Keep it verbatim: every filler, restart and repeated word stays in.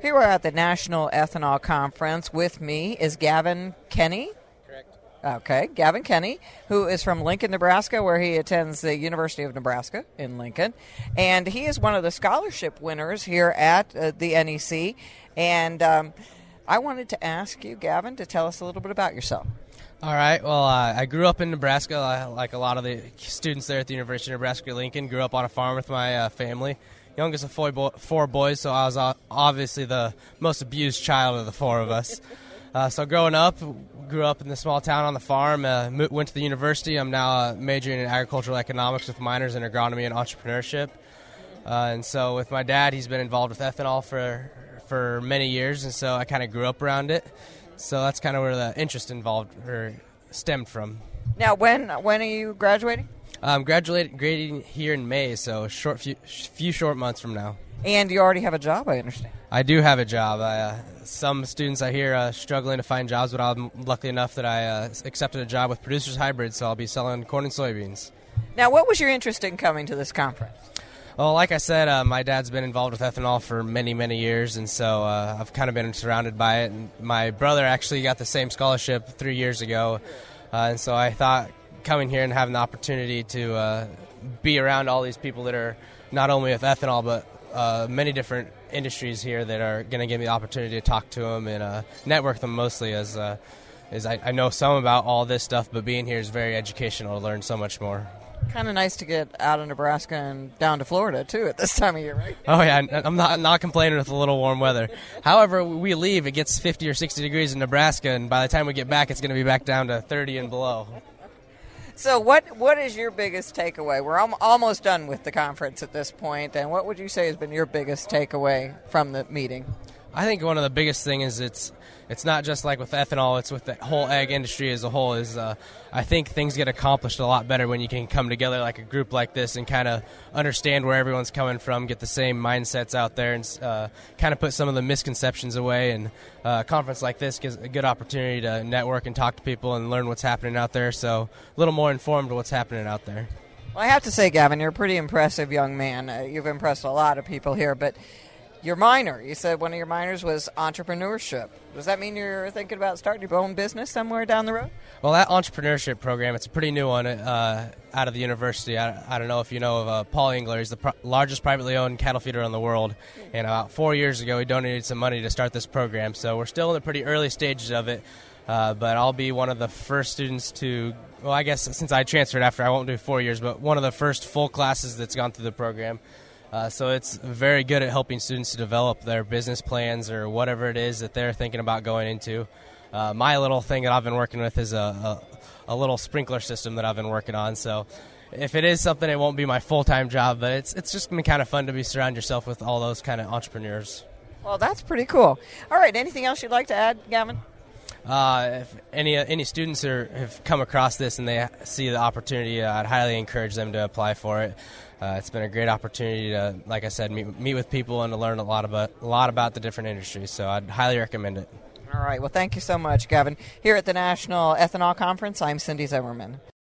Here we're at the National Ethanol Conference. With me is Gavin Kenny. Correct. Okay, Gavin Kenny, who is from Lincoln, Nebraska, where he attends the University of Nebraska in Lincoln. And he is one of the scholarship winners here at uh, the N E C. And um, I wanted to ask you, Gavin, to tell us a little bit about yourself. All right. Well, uh, I grew up in Nebraska, uh, like a lot of the students there at the University of Nebraska-Lincoln. Grew up on a farm with my uh, family. Youngest of four, bo- four boys, so I was uh, obviously the most abused child of the four of us. Uh, so growing up, grew up in the small town on the farm, uh, mo- went to the university. I'm now uh, majoring in agricultural economics with minors in agronomy and entrepreneurship. Uh, and so with my dad, he's been involved with ethanol for for many years, and so I kind of grew up around it. So that's kind of where the interest involved or stemmed from. Now, when when are you graduating? I'm graduating grading here in May, so short few, few short months from now. And you already have a job, I understand. I do have a job. I, uh, some students I hear uh, struggling to find jobs, but I'm lucky enough that I uh, accepted a job with Producers Hybrid, so I'll be selling corn and soybeans. Now, what was your interest in coming to this conference? Well, like I said, uh, my dad's been involved with ethanol for many, many years, and so uh, I've kind of been surrounded by it. And my brother actually got the same scholarship three years ago, uh, and so I thought coming here and having the opportunity to uh, be around all these people that are not only with ethanol, but uh, many different industries here that are going to give me the opportunity to talk to them and uh, network them mostly, as, uh, as I, I know some about all this stuff, but being here is very educational to learn so much more. Kind of nice to get out of Nebraska and down to Florida, too, at this time of year, right? Oh, yeah, I'm not not complaining with a little warm weather. However, we leave, it gets fifty or sixty degrees in Nebraska, and by the time we get back, it's going to be back down to thirty and below. So what what is your biggest takeaway? We're al- almost done with the conference at this point, and what would you say has been your biggest takeaway from the meeting? I think one of the biggest things is it's it's not just like with ethanol, it's with the whole ag industry as a whole. Is uh, I think things get accomplished a lot better when you can come together like a group like this and kind of understand where everyone's coming from, get the same mindsets out there, and uh, kind of put some of the misconceptions away. And uh, a conference like this gives a good opportunity to network and talk to people and learn what's happening out there, so a little more informed of what's happening out there. Well, I have to say, Gavin, you're a pretty impressive young man. Uh, you've impressed a lot of people here, but your minor, you said one of your minors was entrepreneurship. Does that mean you're thinking about starting your own business somewhere down the road? Well, that entrepreneurship program, it's a pretty new one uh, out of the university. I, I don't know if you know of uh, Paul Engler. He's the pr- largest privately owned cattle feeder in the world. And about four years ago, he donated some money to start this program. So we're still in the pretty early stages of it. Uh, but I'll be one of the first students to, well, I guess since I transferred after, I won't do four years, but one of the first full classes that's gone through the program. Uh, so it's very good at helping students to develop their business plans or whatever it is that they're thinking about going into. Uh, my little thing that I've been working with is a, a, a little sprinkler system that I've been working on. So if it is something, it won't be my full-time job, but it's it's just been kind of fun to be surround yourself with all those kind of entrepreneurs. Well, that's pretty cool. All right, anything else you'd like to add, Gavin? Uh, if any uh, any students are, have come across this and they see the opportunity, uh, I'd highly encourage them to apply for it. Uh, it's been a great opportunity to, like I said, meet, meet with people and to learn a lot about a lot about the different industries. So I'd highly recommend it. All right. Well, thank you so much, Gavin. Here at the National Ethanol Conference, I'm Cindy Zimmerman.